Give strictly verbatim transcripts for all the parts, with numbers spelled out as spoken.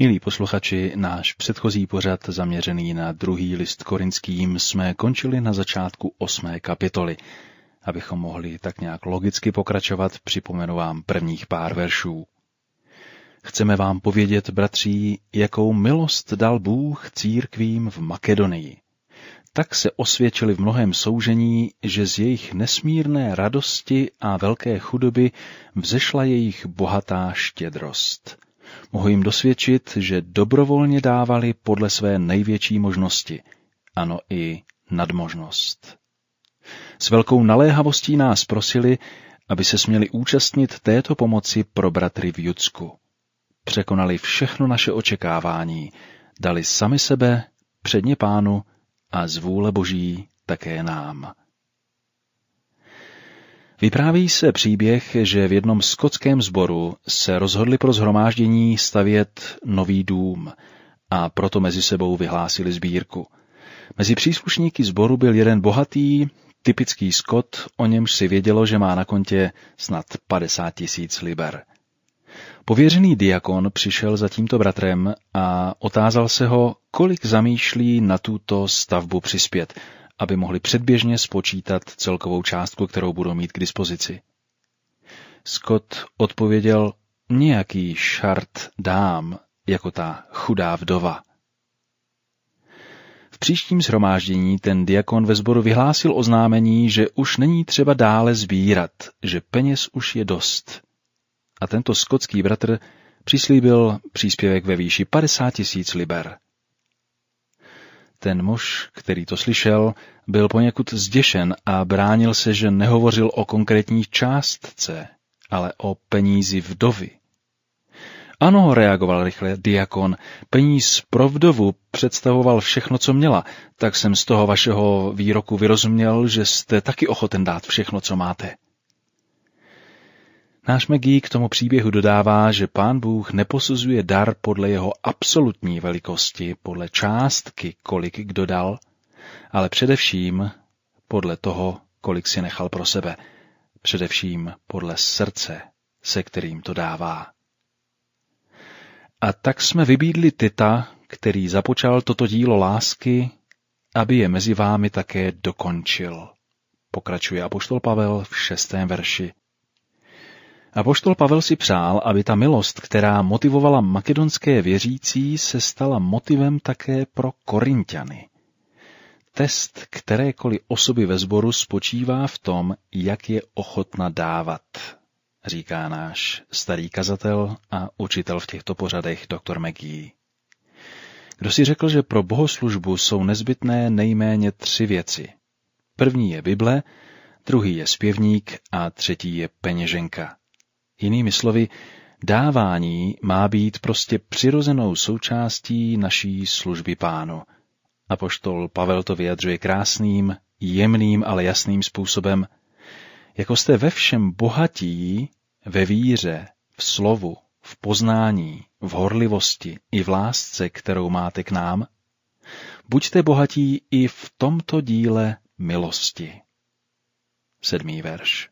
Milí posluchači, náš předchozí pořad zaměřený na druhý list Korinským jsme končili na začátku osmé kapitoly. Abychom mohli tak nějak logicky pokračovat, připomenu vám prvních pár veršů. Chceme vám povědět, bratří, jakou milost dal Bůh církvím v Makedonii. Tak se osvědčili v mnohém soužení, že z jejich nesmírné radosti a velké chudoby vzešla jejich bohatá štědrost. Mohu jim dosvědčit, že dobrovolně dávali podle své největší možnosti, ano i nadmožnost. S velkou naléhavostí nás prosili, aby se směli účastnit této pomoci pro bratry v Judsku. Překonali všechno naše očekávání, dali sami sebe předně Pánu a z vůle Boží také nám. Vypráví se příběh, že v jednom skotském sboru se rozhodli pro shromáždění stavět nový dům a proto mezi sebou vyhlásili sbírku. Mezi příslušníky sboru byl jeden bohatý, typický Skot, o němž si vědělo, že má na kontě snad padesát tisíc liber. Pověřený diakon přišel za tímto bratrem a otázal se ho, kolik zamýšlí na tuto stavbu přispět, aby mohli předběžně spočítat celkovou částku, kterou budou mít k dispozici. Scott odpověděl, nějaký šart dám, jako ta chudá vdova. V příštím shromáždění ten diakon ve sboru vyhlásil oznámení, že už není třeba dále sbírat, že peněz už je dost. A tento skotský bratr přislíbil příspěvek ve výši padesát tisíc liber. Ten muž, který to slyšel, byl poněkud zděšen a bránil se, že nehovořil o konkrétní částce, ale o penízi vdovy. Ano, reagoval rychle diakon, peníz pro vdovu představoval všechno, co měla, tak jsem z toho vašeho výroku vyrozuměl, že jste taky ochoten dát všechno, co máte. Náš Maggie k tomu příběhu dodává, že Pán Bůh neposuzuje dar podle jeho absolutní velikosti, podle částky, kolik kdo dal, ale především podle toho, kolik si nechal pro sebe, především podle srdce, se kterým to dává. A tak jsme vybídli Tita, který započal toto dílo lásky, aby je mezi vámi také dokončil. Pokračuje apoštol Pavel v šestém verši. Apoštol Pavel si přál, aby ta milost, která motivovala makedonské věřící, se stala motivem také pro Korinťany. Test kterékoliv osoby ve sboru spočívá v tom, jak je ochotna dávat, říká náš starý kazatel a učitel v těchto pořadech doktor Maggie. Kdo si řekl, že pro bohoslužbu jsou nezbytné nejméně tři věci. První je Bible, druhý je zpěvník a třetí je peněženka. Jinými slovy, dávání má být prostě přirozenou součástí naší služby Pánu. Apoštol Pavel to vyjadřuje krásným, jemným, ale jasným způsobem. Jako jste ve všem bohatí, ve víře, v slovu, v poznání, v horlivosti i v lásce, kterou máte k nám, buďte bohatí i v tomto díle milosti. Sedmý verš.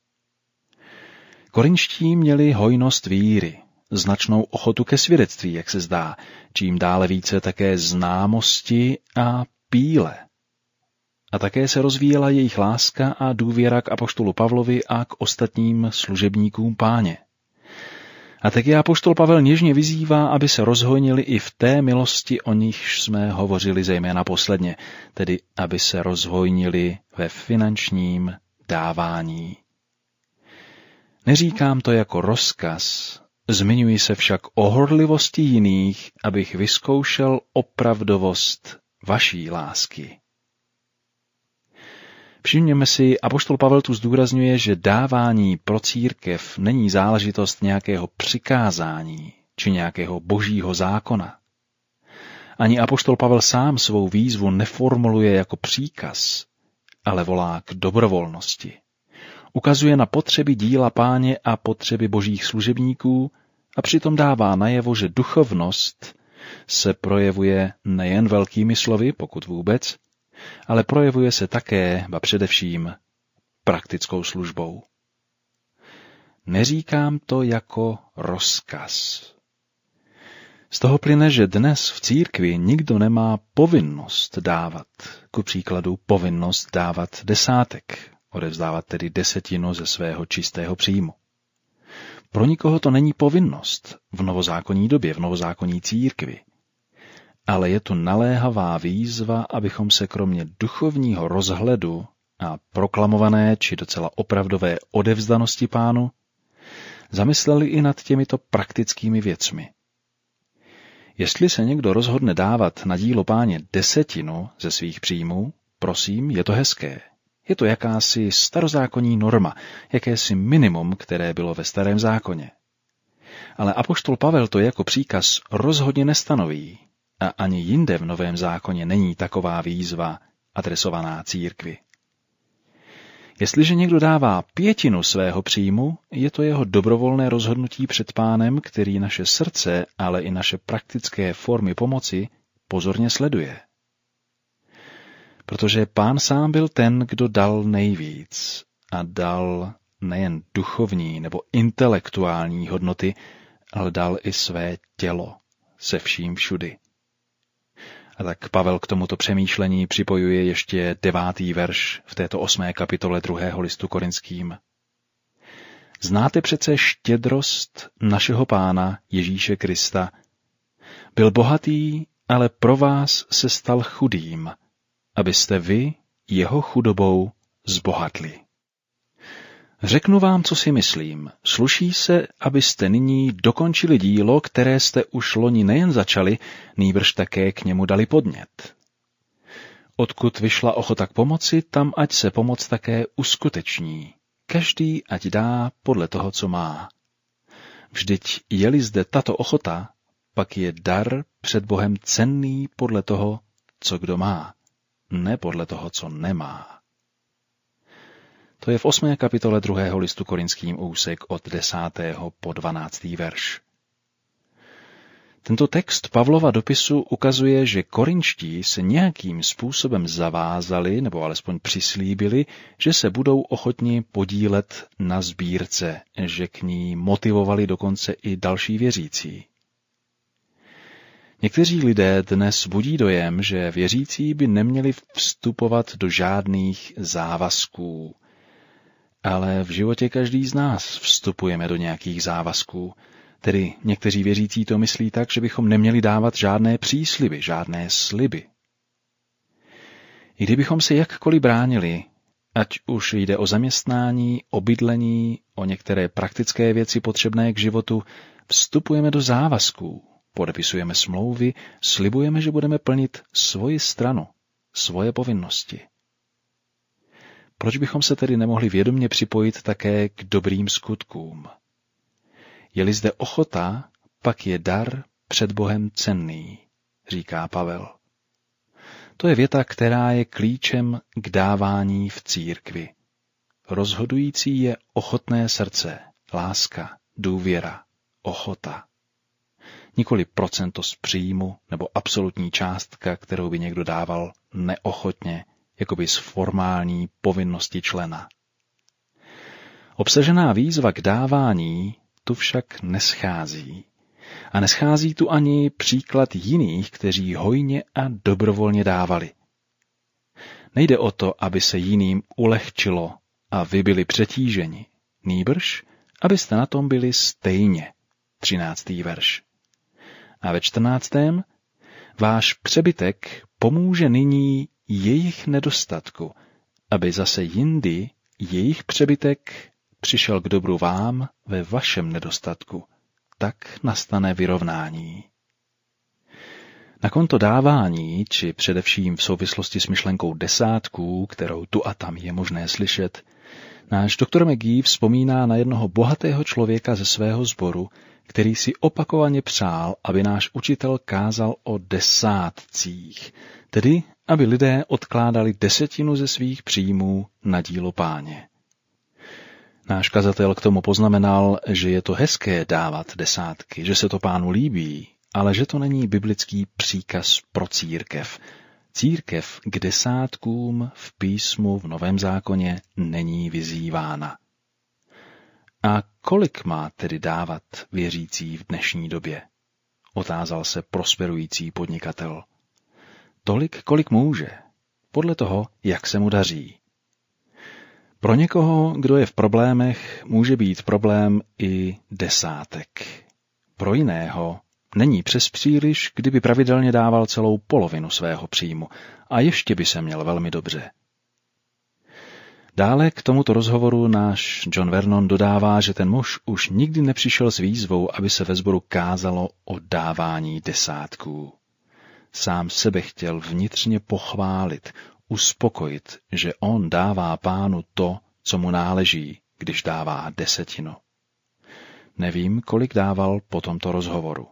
Korinští měli hojnost víry, značnou ochotu ke svědectví, jak se zdá, čím dále více také známosti a píle. A také se rozvíjela jejich láska a důvěra k apoštolu Pavlovi a k ostatním služebníkům Páně. A tak je apoštol Pavel něžně vyzývá, aby se rozhojnili i v té milosti, o nichž jsme hovořili zejména posledně, tedy aby se rozhojnili ve finančním dávání. Neříkám to jako rozkaz, zmiňuji se však o horlivosti jiných, abych vyzkoušel opravdovost vaší lásky. Všimněme si, apoštol Pavel tu zdůrazňuje, že dávání pro církev není záležitost nějakého přikázání či nějakého božího zákona. Ani apoštol Pavel sám svou výzvu neformuluje jako příkaz, ale volá k dobrovolnosti. Ukazuje na potřeby díla Páně a potřeby božích služebníků a přitom dává najevo, že duchovnost se projevuje nejen velkými slovy, pokud vůbec, ale projevuje se také, ba především, praktickou službou. Neříkám to jako rozkaz. Z toho plyne, že dnes v církvi nikdo nemá povinnost dávat, ku příkladu povinnost dávat desátek, odevzdávat tedy desetinu ze svého čistého příjmu. Pro nikoho to není povinnost v novozákonní době, v novozákonní církvi. Ale je tu naléhavá výzva, abychom se kromě duchovního rozhledu a proklamované či docela opravdové odevzdanosti Pánu zamysleli i nad těmito praktickými věcmi. Jestli se někdo rozhodne dávat na dílo Páně desetinu ze svých příjmů, prosím, je to hezké. Je to jakási starozákonní norma, jakési minimum, které bylo ve Starém zákoně. Ale apoštol Pavel to jako příkaz rozhodně nestanoví a ani jinde v Novém zákoně není taková výzva adresovaná církvi. Jestliže někdo dává pětinu svého příjmu, je to jeho dobrovolné rozhodnutí před Pánem, který naše srdce, ale i naše praktické formy pomoci pozorně sleduje. Protože Pán sám byl ten, kdo dal nejvíc a dal nejen duchovní nebo intelektuální hodnoty, ale dal i své tělo se vším všudy. A tak Pavel k tomuto přemýšlení připojuje ještě devátý verš v této osmé kapitole druhého listu Korinským. Znáte přece štědrost našeho Pána Ježíše Krista. Byl bohatý, ale pro vás se stal chudým, abyste vy jeho chudobou zbohatli. Řeknu vám, co si myslím. Sluší se, abyste nyní dokončili dílo, které jste už loni nejen začali, nýbrž také k němu dali podnět. Odkud vyšla ochota k pomoci, tam ať se pomoc také uskuteční. Každý ať dá podle toho, co má. Vždyť je-li zde tato ochota, pak je dar před Bohem cenný podle toho, co kdo má, ne podle toho, co nemá. To je v osmé kapitole druhého listu Korinským úsek od desátého po dvanáctý verš. Tento text Pavlova dopisu ukazuje, že korinští se nějakým způsobem zavázali, nebo alespoň přislíbili, že se budou ochotni podílet na sbírce, že k ní motivovali dokonce i další věřící. Někteří lidé dnes budí dojem, že věřící by neměli vstupovat do žádných závazků, ale v životě každý z nás vstupujeme do nějakých závazků. Tedy někteří věřící to myslí tak, že bychom neměli dávat žádné přísliby, žádné sliby. I kdybychom se jakkoliv bránili, ať už jde o zaměstnání, o bydlení, o některé praktické věci potřebné k životu, vstupujeme do závazků, podepisujeme smlouvy, slibujeme, že budeme plnit svoji stranu, svoje povinnosti. Proč bychom se tedy nemohli vědomě připojit také k dobrým skutkům? Je-li zde ochota, pak je dar před Bohem cenný, říká Pavel. To je věta, která je klíčem k dávání v církvi. Rozhodující je ochotné srdce, láska, důvěra, ochota. Nikoli procento z příjmu nebo absolutní částka, kterou by někdo dával neochotně, jakoby z formální povinnosti člena. Obsažená výzva k dávání tu však neschází. A neschází tu ani příklad jiných, kteří hojně a dobrovolně dávali. Nejde o to, aby se jiným ulehčilo a vy byli přetíženi, nýbrž, abyste na tom byli stejně. třináctý verš. A ve čtrnáctém váš přebytek pomůže nyní jejich nedostatku, aby zase jindy jejich přebytek přišel k dobru vám ve vašem nedostatku. Tak nastane vyrovnání. Na konto dávání, či především v souvislosti s myšlenkou desátků, kterou tu a tam je možné slyšet, náš doktor McGee vzpomíná na jednoho bohatého člověka ze svého sboru, který si opakovaně přál, aby náš učitel kázal o desátcích, tedy aby lidé odkládali desetinu ze svých příjmů na dílo Páně. Náš kazatel k tomu poznamenal, že je to hezké dávat desátky, že se to Pánu líbí, ale že to není biblický příkaz pro církev. Církev k desátkům v písmu v Novém zákoně není vyzývána. A kolik má tedy dávat věřící v dnešní době? otázal se prosperující podnikatel. Tolik, kolik může, podle toho, jak se mu daří. Pro někoho, kdo je v problémech, může být problém i desátek. Pro jiného není přes příliš, kdyby pravidelně dával celou polovinu svého příjmu a ještě by se měl velmi dobře. Dále k tomuto rozhovoru náš John Vernon dodává, že ten muž už nikdy nepřišel s výzvou, aby se ve sboru kázalo o dávání desátků. Sám sebe chtěl vnitřně pochválit, uspokojit, že on dává Pánu to, co mu náleží, když dává desetinu. Nevím, kolik dával po tomto rozhovoru.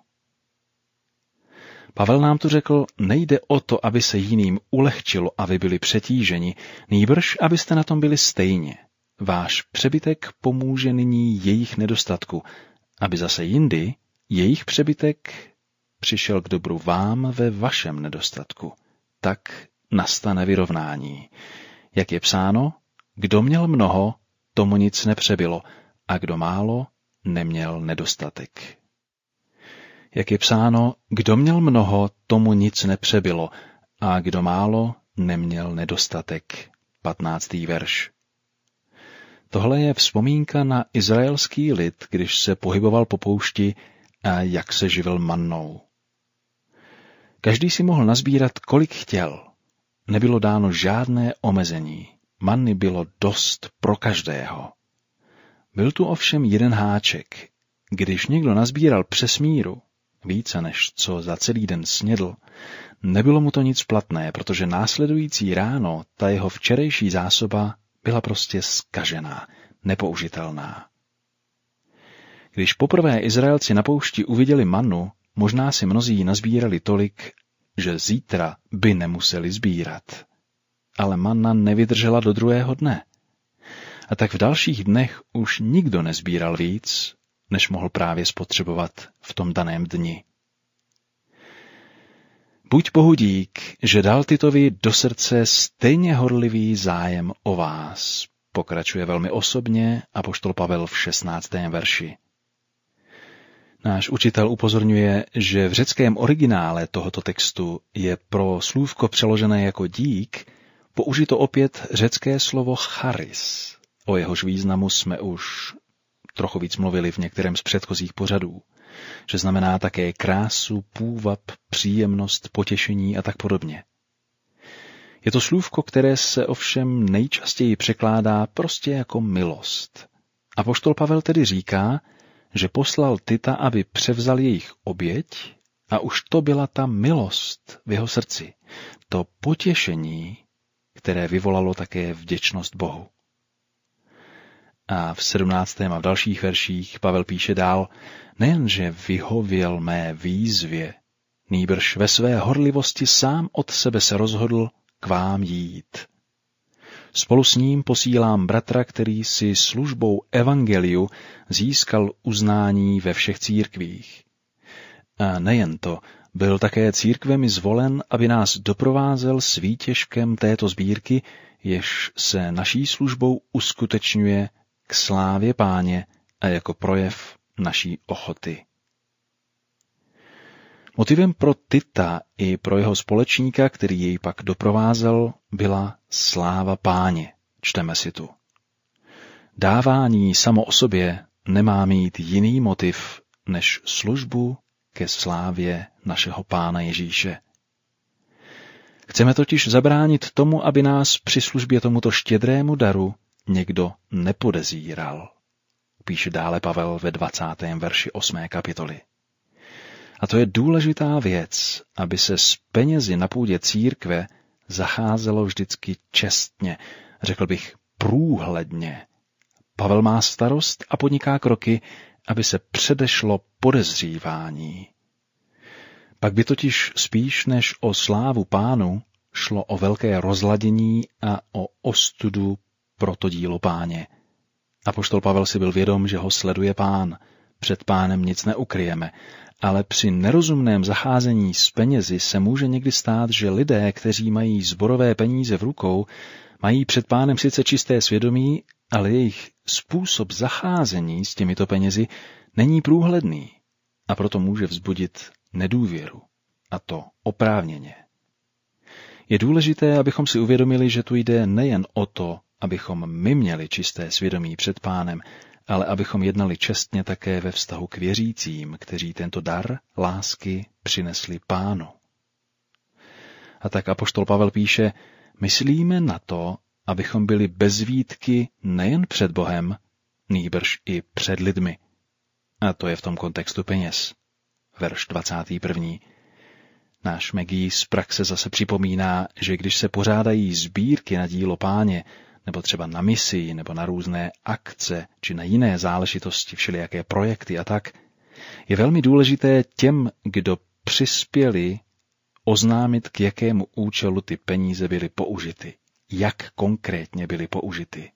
Pavel nám tu řekl, nejde o to, aby se jiným ulehčilo a vy byli přetíženi, nýbrž, abyste na tom byli stejně. Váš přebytek pomůže nyní jejich nedostatku, aby zase jindy jejich přebytek přišel k dobru vám ve vašem nedostatku. Tak nastane vyrovnání. Jak je psáno, kdo měl mnoho, tomu nic nepřebylo, a kdo málo, neměl nedostatek. Jak je psáno, kdo měl mnoho, tomu nic nepřebylo, a kdo málo, neměl nedostatek. patnáctý verš. Tohle je vzpomínka na izraelský lid, když se pohyboval po poušti a jak se živil mannou. Každý si mohl nazbírat, kolik chtěl. Nebylo dáno žádné omezení. Manny bylo dost pro každého. Byl tu ovšem jeden háček. Když někdo nazbíral přes míru, více než co za celý den snědl, nebylo mu to nic platné, protože následující ráno ta jeho včerejší zásoba byla prostě zkažená, nepoužitelná. Když poprvé Izraelci na poušti uviděli mannu, možná si mnozí nazbírali tolik, že zítra by nemuseli sbírat. Ale manna nevydržela do druhého dne. A tak v dalších dnech už nikdo nezbíral víc, než mohl právě spotřebovat v tom daném dni. Buď Bohu dík, že dal Titovi do srdce stejně horlivý zájem o vás, pokračuje velmi osobně apoštol Pavel v šestnáctém verši. Náš učitel upozorňuje, že v řeckém originále tohoto textu je pro slůvko přeložené jako dík použito opět řecké slovo charis. O jehož významu jsme už trochu víc mluvili v některém z předchozích pořadů, že znamená také krásu, půvab, příjemnost, potěšení a tak podobně. Je to slůvko, které se ovšem nejčastěji překládá prostě jako milost. Apoštol Pavel tedy říká, že poslal Tita, aby převzal jejich oběť, a už to byla ta milost v jeho srdci, to potěšení, které vyvolalo také vděčnost Bohu. A v sedmnáctém a v dalších verších Pavel píše dál, nejenže vyhověl mé výzvě, nýbrž ve své horlivosti sám od sebe se rozhodl k vám jít. Spolu s ním posílám bratra, který si službou evangeliu získal uznání ve všech církvích. A nejen to, byl také církvemi zvolen, aby nás doprovázel s výtěžkem této sbírky, jež se naší službou uskutečňuje k slávě Páně a jako projev naší ochoty. Motivem pro Tita i pro jeho společníka, který jej pak doprovázel, byla sláva Páně, čteme si tu. Dávání samo o sobě nemá mít jiný motiv než službu ke slávě našeho Pána Ježíše. Chceme totiž zabránit tomu, aby nás při službě tomuto štědrému daru někdo nepodezíral. Píše dále Pavel ve dvacátém verši osmé kapitoly. A to je důležitá věc, aby se s penězi na půdě církve zacházelo vždycky čestně, řekl bych průhledně. Pavel má starost a podniká kroky, aby se předešlo podezřívání. Pak by totiž spíš než o slávu Pánu šlo o velké rozladění a o ostudu pro to dílo Páně. Apoštol Pavel si byl vědom, že ho sleduje Pán. Před Pánem nic neukryjeme, ale při nerozumném zacházení s penězi se může někdy stát, že lidé, kteří mají zborové peníze v rukou, mají před Pánem sice čisté svědomí, ale jejich způsob zacházení s těmito penězi není průhledný a proto může vzbudit nedůvěru, a to oprávněně. Je důležité, abychom si uvědomili, že tu jde nejen o to, abychom my měli čisté svědomí před Pánem, ale abychom jednali čestně také ve vztahu k věřícím, kteří tento dar lásky přinesli Pánu. A tak apoštol Pavel píše, myslíme na to, abychom byli bez výtky nejen před Bohem, nýbrž i před lidmi. A to je v tom kontextu peněz. Verš dvacátý první. Náš Maggie z praxe zase připomíná, že když se pořádají sbírky na dílo Páně, nebo třeba na misi, nebo na různé akce, či na jiné záležitosti, všelijaké projekty a tak, je velmi důležité těm, kdo přispěli, oznámit, k jakému účelu ty peníze byly použity, jak konkrétně byly použity.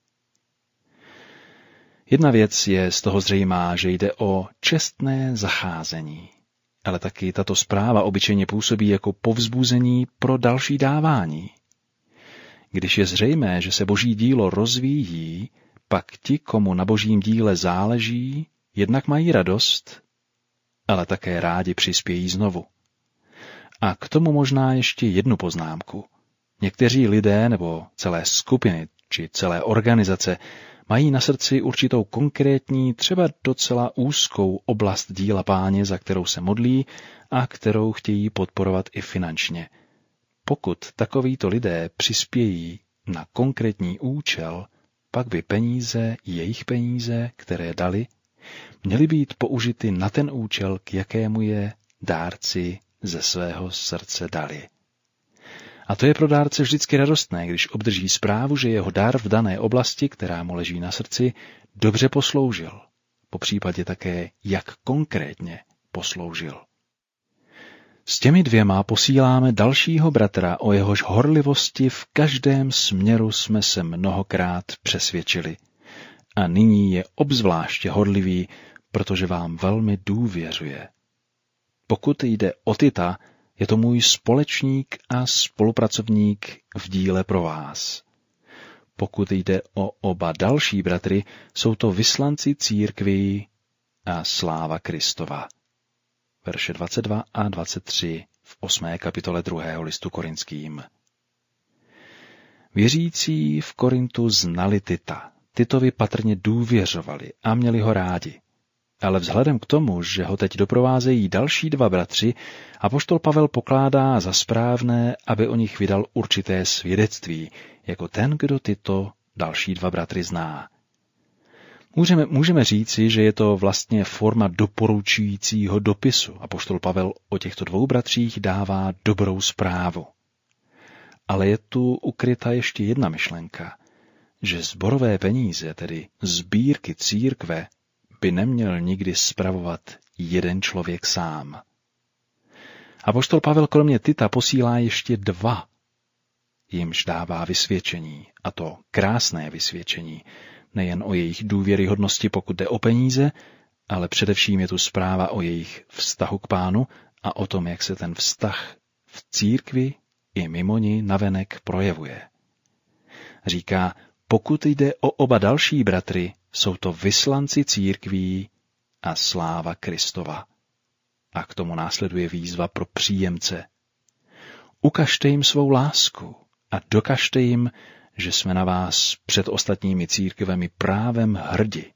Jedna věc je z toho zřejmá, že jde o čestné zacházení, ale taky tato zpráva obyčejně působí jako povzbuzení pro další dávání. Když je zřejmé, že se boží dílo rozvíjí, pak ti, komu na božím díle záleží, jednak mají radost, ale také rádi přispějí znovu. A k tomu možná ještě jednu poznámku. Někteří lidé nebo celé skupiny či celé organizace mají na srdci určitou konkrétní, třeba docela úzkou oblast díla Páně, za kterou se modlí a kterou chtějí podporovat i finančně. Pokud takovýto lidé přispějí na konkrétní účel, pak by peníze, jejich peníze, které dali, měly být použity na ten účel, k jakému je dárci ze svého srdce dali. A to je pro dárce vždycky radostné, když obdrží zprávu, že jeho dar v dané oblasti, která mu leží na srdci, dobře posloužil. Popřípadě také, jak konkrétně posloužil. S těmi dvěma posíláme dalšího bratra, o jehož horlivosti v každém směru jsme se mnohokrát přesvědčili. A nyní je obzvláště horlivý, protože vám velmi důvěřuje. Pokud jde o Tita, je to můj společník a spolupracovník v díle pro vás. Pokud jde o oba další bratry, jsou to vyslanci církví a sláva Kristova. Verše dvacet dva a dvacet tři v osmé kapitole druhého listu Korinským. Věřící v Korintu znali Tita. Titovi patrně důvěřovali a měli ho rádi. Ale vzhledem k tomu, že ho teď doprovázejí další dva bratři, apoštol Pavel pokládá za správné, aby o nich vydal určité svědectví, jako ten, kdo tyto další dva bratry zná. Můžeme, můžeme říci, že je to vlastně forma doporučujícího dopisu. Apoštol Pavel o těchto dvou bratřích dává dobrou zprávu. Ale je tu ukryta ještě jedna myšlenka, že sborové peníze, tedy sbírky církve, by neměl nikdy spravovat jeden člověk sám. Apoštol Pavel kromě Tita posílá ještě dva, jimž dává vysvědčení, a to krásné vysvědčení, nejen o jejich důvěryhodnosti, pokud jde o peníze, ale především je tu zpráva o jejich vztahu k Pánu a o tom, jak se ten vztah v církvi i mimo ní navenek projevuje. Říká, pokud jde o oba další bratry, jsou to vyslanci církví a sláva Kristova. A k tomu následuje výzva pro příjemce. Ukažte jim svou lásku a dokažte jim, že jsme na vás před ostatními církvemi právem hrdi.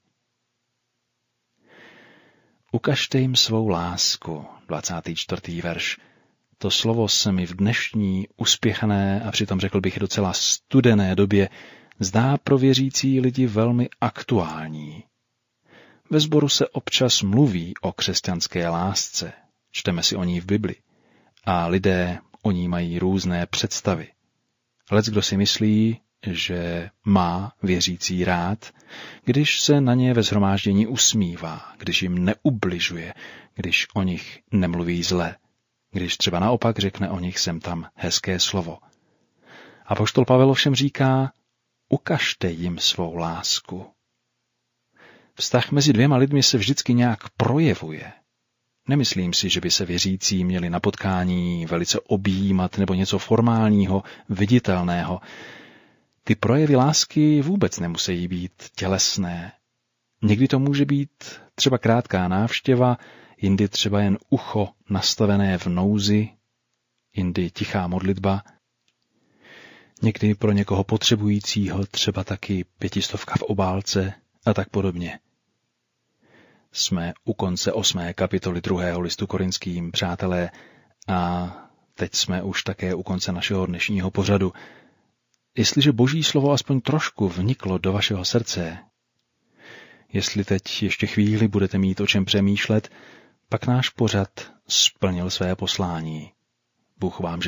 Ukažte jim svou lásku, dvacátý čtvrtý verš. To slovo se mi v dnešní uspěchané a přitom řekl bych docela studené době zdá pro věřící lidi velmi aktuální. Ve sboru se občas mluví o křesťanské lásce, čteme si o ní v Bibli, a lidé o ní mají různé představy. Leckdo si myslí, že má věřící rád, když se na ně ve shromáždění usmívá, když jim neubližuje, když o nich nemluví zle, když třeba naopak řekne o nich sem tam hezké slovo. Apoštol Pavel ovšem říká, ukažte jim svou lásku. Vztah mezi dvěma lidmi se vždycky nějak projevuje. Nemyslím si, že by se věřící měli na potkání velice objímat nebo něco formálního, viditelného. Ty projevy lásky vůbec nemusí být tělesné. Někdy to může být třeba krátká návštěva, jindy třeba jen ucho nastavené v nouzi, jindy tichá modlitba, někdy pro někoho potřebujícího třeba taky pětistovka v obálce a tak podobně. Jsme u konce osmé kapitoly druhého listu Korinským, přátelé, a teď jsme už také u konce našeho dnešního pořadu. Jestliže Boží slovo aspoň trošku vniklo do vašeho srdce, jestli teď ještě chvíli budete mít o čem přemýšlet, pak náš pořad splnil své poslání. Bůh vám